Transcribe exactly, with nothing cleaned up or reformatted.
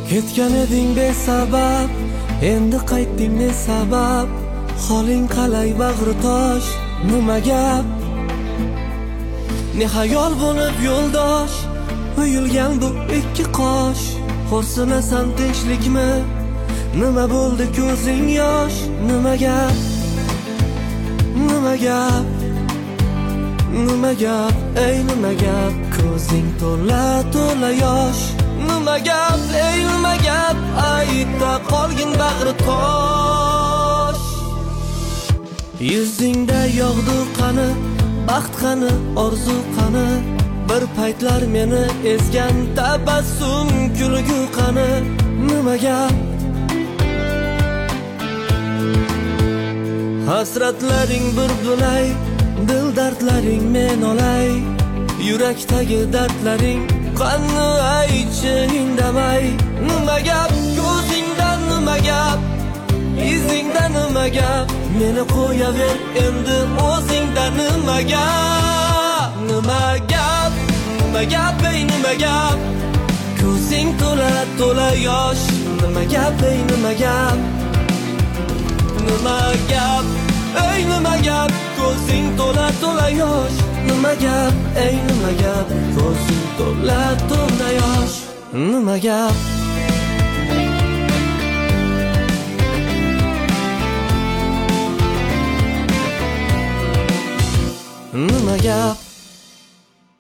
Ketgan eding besabab, endi qaytding ne sabab? Holing qalay bag'ri tosh, nima gap? Ne xayol bo'lib yo'ldosh, o'yilgan bu ikki qosh. Xo'rsinasan tinchlikmi? Nima bo'ldi ko'zing yosh? Nima gap? Nima gap? Nima gap? Ey nima gap? Ko'zing to'la to'la yosh. Nima gap? Ey nima gap? Ayta qolgin bag'ri tosh. Yuzingda yog'du qani, baxt qani, orzu qani? Bir paytlar meni ezgan tabassum kulgu qani? Nima gap? Hasratlaring bir bo'lay, dil dardlaring men olay. Yurakdagi dardlaring qani aytchi indamay. Nima gap? Ko'zingdan nima gap? Izingdan nima gap? Meni qo'yaver endi o'zingdan nima gap? Nima gap? Nima gap? Ey nima gap? Ko'zing to'la to'la yosh. Nima gap? Ey nima gap? Nima gap? Ey nima gap? Ko'zing to'la to'la yosh. Nima gap? Ey nima gap? Ko'zing to'la to'la yosh. Nima gap? Nima gap?